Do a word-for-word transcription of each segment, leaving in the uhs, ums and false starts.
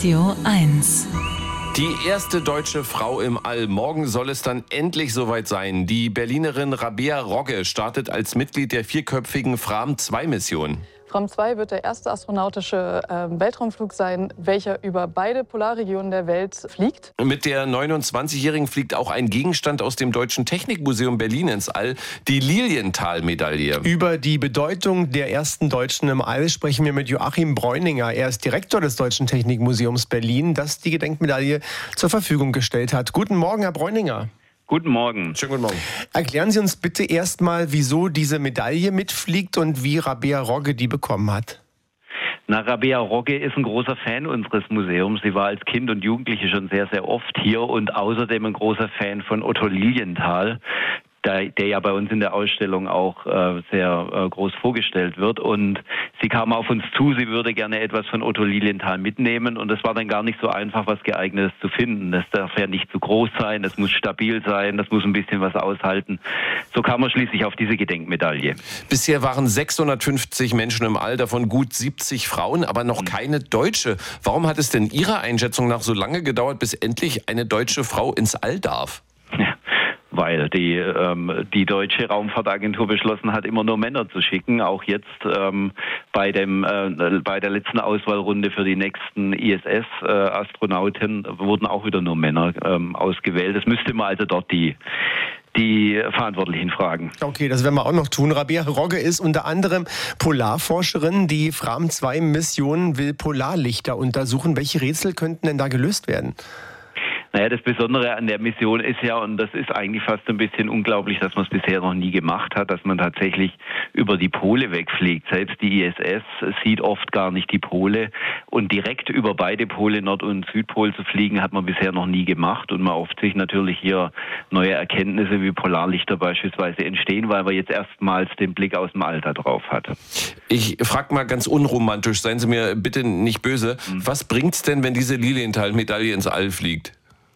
Radio eins. Die erste deutsche Frau im All. Morgen soll es dann endlich soweit sein. Die Berlinerin Rabea Rogge startet als Mitglied der vierköpfigen Fram zwei Mission. Fram zwei wird der erste astronautische äh, Weltraumflug sein, welcher über beide Polarregionen der Welt fliegt. Mit der neunundzwanzigjährigen fliegt auch ein Gegenstand aus dem Deutschen Technikmuseum Berlin ins All, die Lilienthal-Medaille. Über die Bedeutung der ersten Deutschen im All sprechen wir mit Joachim Bräuninger. Er ist Direktor des Deutschen Technikmuseums Berlin, das die Gedenkmedaille zur Verfügung gestellt hat. Guten Morgen, Herr Bräuninger. Guten Morgen. Schönen guten Morgen. Erklären Sie uns bitte erstmal, wieso diese Medaille mitfliegt und wie Rabea Rogge die bekommen hat. Na, Rabea Rogge ist ein großer Fan unseres Museums. Sie war als Kind und Jugendliche schon sehr, sehr oft hier und außerdem ein großer Fan von Otto Lilienthal, der, der ja bei uns in der Ausstellung auch äh, sehr äh, groß vorgestellt wird. Und sie kam auf uns zu, sie würde gerne etwas von Otto Lilienthal mitnehmen. Und es war dann gar nicht so einfach, was Geeignetes zu finden. Das darf ja nicht zu groß sein, das muss stabil sein, das muss ein bisschen was aushalten. So kam man schließlich auf diese Gedenkmedaille. Bisher waren sechshundertfünfzig Menschen im All, davon gut siebzig Frauen, aber noch keine Deutsche. Warum hat es denn Ihrer Einschätzung nach so lange gedauert, bis endlich eine deutsche Frau ins All darf? Ja. Weil die, ähm, die deutsche Raumfahrtagentur beschlossen hat, immer nur Männer zu schicken. Auch jetzt ähm, bei, dem, äh, bei der letzten Auswahlrunde für die nächsten I S S-Astronauten äh, wurden auch wieder nur Männer ähm, ausgewählt. Das müsste man also dort die, die Verantwortlichen fragen. Okay, das werden wir auch noch tun. Rabea Rogge ist unter anderem Polarforscherin. Die Fram zwei Mission will Polarlichter untersuchen. Welche Rätsel könnten denn da gelöst werden? Naja, das Besondere an der Mission ist ja, und das ist eigentlich fast ein bisschen unglaublich, dass man es bisher noch nie gemacht hat, dass man tatsächlich über die Pole wegfliegt. Selbst die I S S sieht oft gar nicht die Pole und direkt über beide Pole, Nord- und Südpol zu fliegen, hat man bisher noch nie gemacht und man hofft sich natürlich hier neue Erkenntnisse wie Polarlichter beispielsweise entstehen, weil man jetzt erstmals den Blick aus dem All da drauf hat. Ich frage mal ganz unromantisch, seien Sie mir bitte nicht böse, mhm. Was bringt's denn, wenn diese Lilienthal-Medaille ins All fliegt?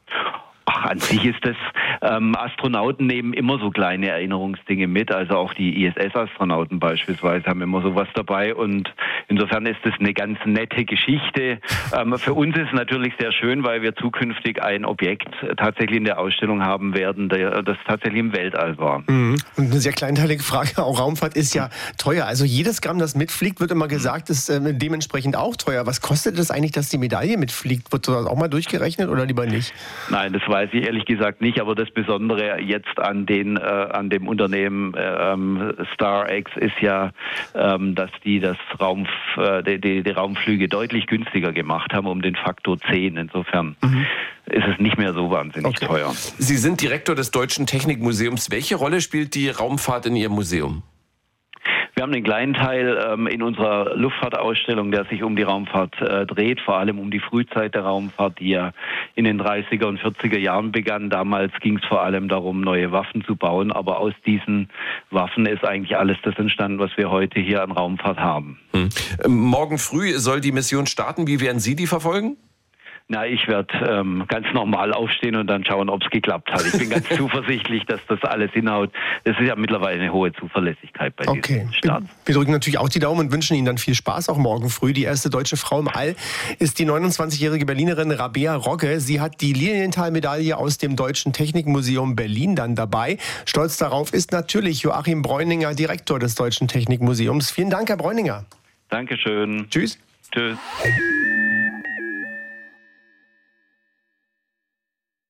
Ach, an sich ist das, ähm, Astronauten nehmen immer so kleine Erinnerungsdinge mit, also auch die I S S-Astronauten beispielsweise haben immer sowas dabei und insofern ist das eine ganz nette Geschichte. Ähm, für uns ist es natürlich sehr schön, weil wir zukünftig ein Objekt tatsächlich in der Ausstellung haben werden, der, das tatsächlich im Weltall war. Mhm. Und eine sehr kleinteilige Frage, auch Raumfahrt ist ja teuer, also jedes Gramm, das mitfliegt, wird immer gesagt, ist äh, dementsprechend auch teuer. Was kostet es eigentlich, dass die Medaille mitfliegt? Wird das auch mal durchgerechnet oder lieber nicht? Nein, das weiß ich ehrlich gesagt nicht, aber das Besondere jetzt an den äh, an dem Unternehmen ähm, StarX ist ja, ähm, dass die das Raum, äh, die, die, die Raumflüge deutlich günstiger gemacht haben, um den Faktor zehn. Insofern mhm. ist es nicht mehr so wahnsinnig okay. teuer. Sie sind Direktor des Deutschen Technikmuseums. Welche Rolle spielt die Raumfahrt in Ihrem Museum? Wir haben einen kleinen Teil ähm, in unserer Luftfahrtausstellung, der sich um die Raumfahrt äh, dreht, vor allem um die Frühzeit der Raumfahrt, die ja in den dreißiger und vierziger Jahren begann. Damals ging es vor allem darum, neue Waffen zu bauen, aber aus diesen Waffen ist eigentlich alles das entstanden, was wir heute hier an Raumfahrt haben. Hm. Morgen früh soll die Mission starten. Wie werden Sie die verfolgen? Na, ich werde ähm, ganz normal aufstehen und dann schauen, ob es geklappt hat. Ich bin ganz zuversichtlich, dass das alles hinhaut. Es ist ja mittlerweile eine hohe Zuverlässigkeit bei okay. diesem Start. Wir, wir drücken natürlich auch die Daumen und wünschen Ihnen dann viel Spaß, auch morgen früh. Die erste deutsche Frau im All ist die neunundzwanzigjährige Berlinerin Rabea Rogge. Sie hat die Lilienthal-Medaille aus dem Deutschen Technikmuseum Berlin dann dabei. Stolz darauf ist natürlich Joachim Bräuninger, Direktor des Deutschen Technikmuseums. Vielen Dank, Herr Bräuninger. Dankeschön. Tschüss. Tschüss.